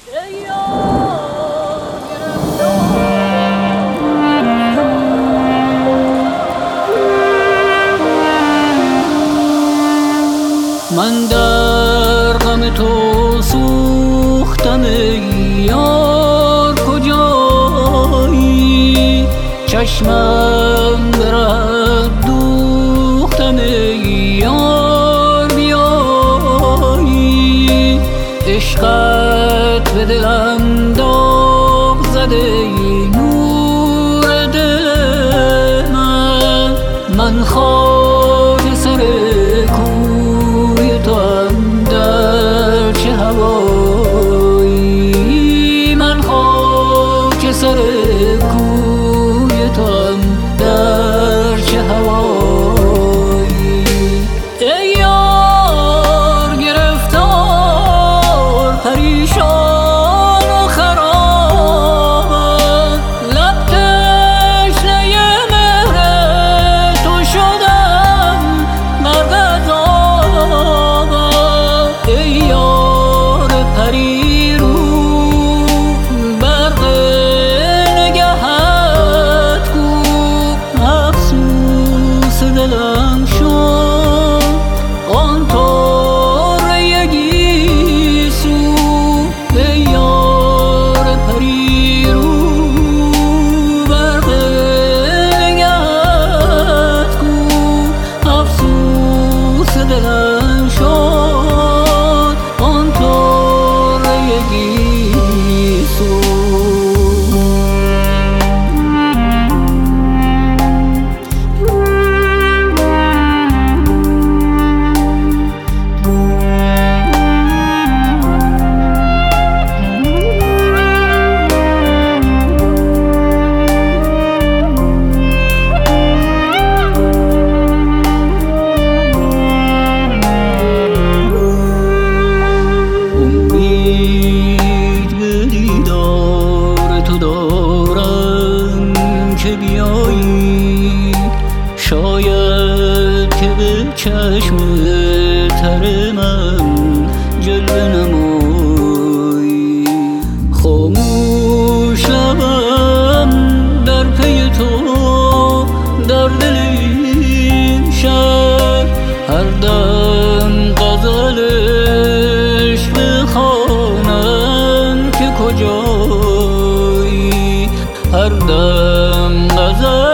من در غم تو سوختم ای یار کجایی، چشمم برد دوختم ای یار بیایی، عشقت به دلم داغ زده ای نور دل من خاک سر کوی توام در چه هوایی، من خاک سر کوی توام در چه هوایی. ای یار گرفتار پریشان و خرابم، لب تشنه مهر تو شدم مرد عذابم. ای یار پری رو برق نگهت کو، افسوس دلم شد آن طره گیسو. ای یار پری رو برق نگهت کو، افسوس دلم شد آن طره گیسو. امید به دیدار تو دارم که بیایی، شاید که به چشم تر من جلوه نمایی. خاموش لبم در پی تو در دل این شهر، هر دم غزلش بخوانم که کجایی، هر دم غزل